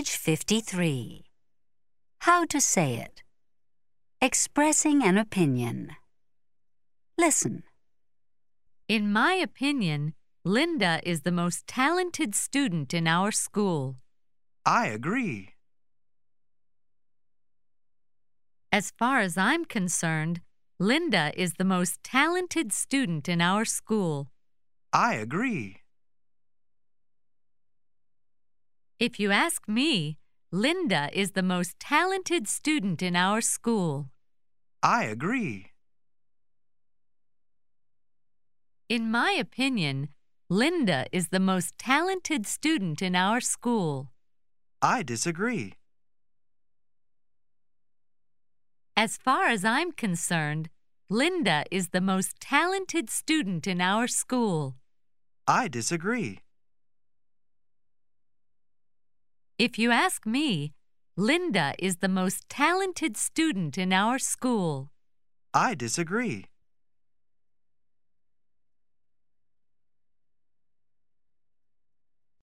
Page 53. How to say it. Expressing an opinion. Listen. In my opinion, Linda is the most talented student in our school. I agree. As far as I'm concerned, Linda is the most talented student in our school. I agree. If you ask me, Linda is the most talented student in our school. I agree. In my opinion, Linda is the most talented student in our school. I disagree. As far as I'm concerned, Linda is the most talented student in our school. I disagree. If you ask me, Linda is the most talented student in our school. I disagree.